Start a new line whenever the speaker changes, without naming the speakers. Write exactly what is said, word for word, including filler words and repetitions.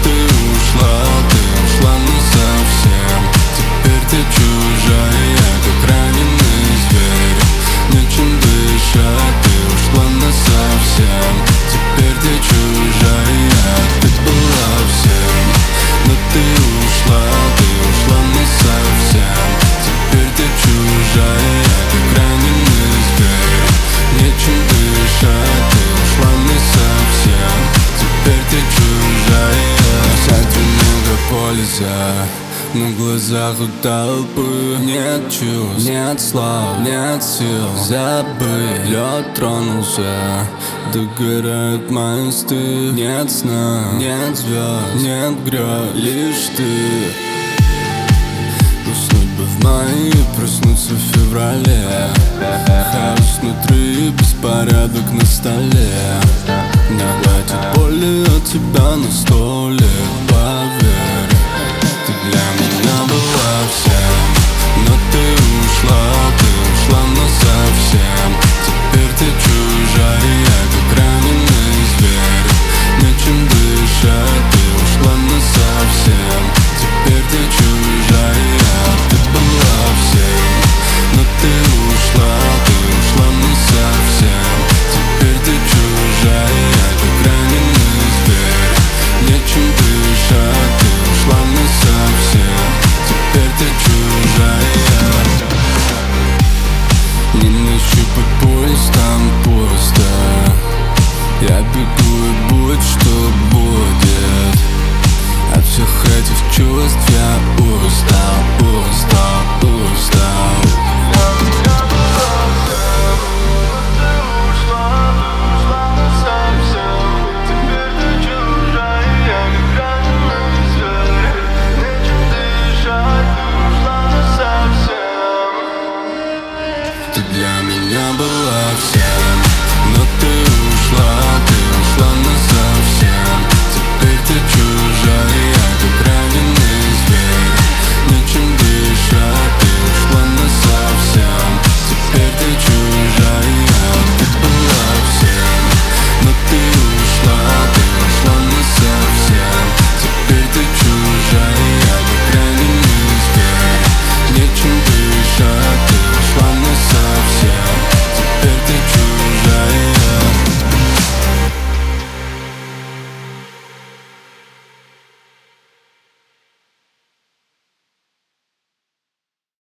ты ушла, ты ушла насовсем. Теперь ты чужая, как раненый зверь. Нечем дышать, ты ушла насовсем. Теперь ты чужая, ты была всем. Но ты ушла, ты ушла насовсем. Теперь ты чужая, как раненый зверь. Нечем дышать, ты ушла насовсем. Теперь ты чужая. В центре мегаполиса, на глазах у толпы. Нет чувств, нет слов, нет сил забыть. Лед тронулся, догорают мосты. Нет сна, нет звезд, нет грез, лишь ты. Уснуть бы в мае, проснуться в феврале. Хаос внутри, беспорядок на столе. Не хватит боли от тебя на сто.